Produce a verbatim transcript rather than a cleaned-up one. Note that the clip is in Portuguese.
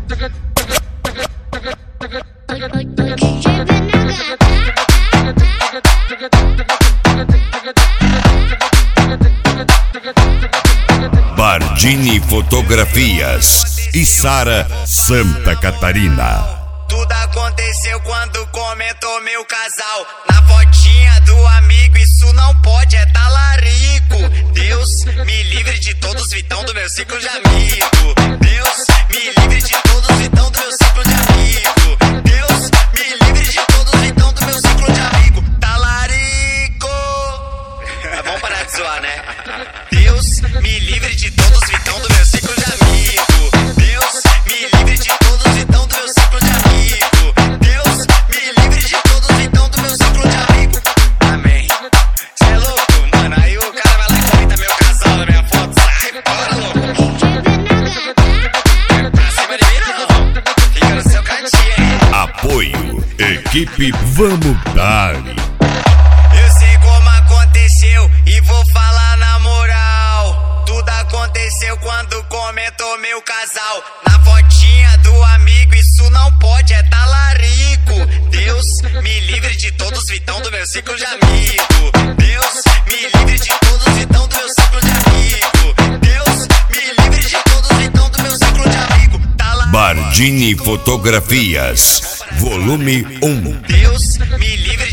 Bardini Fotografias, Içara, Santa Catarina. Tudo aconteceu quando comentou meu casal. Na fotinha do amigo, isso não pode, é talarico. Deus me livre de todos vitão do meu ciclo de amigo. Deus me livre de todos vitão do meu ciclo de amigo. Deus me livre de todos vitão do meu ciclo de amigo. Talarico. Vamos parar de zoar, né? Deus me livre de todos vitão do meu ciclo de amigo. Deus me livre de todos vitão do meu ciclo de amigo. Deus me livre de todos vitão do meu ciclo de amigo. Amém. Cê é louco, mano? Aí o cara vai lá e comenta meu casal na minha foto. Sai fora, louco. Pra cima de mim não. Fica no seu cantinho aí. Apoio, equipe Vamos Dar. Eu sei como aconteceu e vou falar na moral. Tudo aconteceu quando comentou meu casal. Na fotinha do amigo, isso não pode, é talarico. Deus me livre de todos vitão do meu ciclo de amigo. Deus me livre de todos vitão do meu ciclo de amigo. Deus me livre de todos vitão do meu ciclo de amigo. Talarico. Bardini Fotografias, volume um. Deus me livre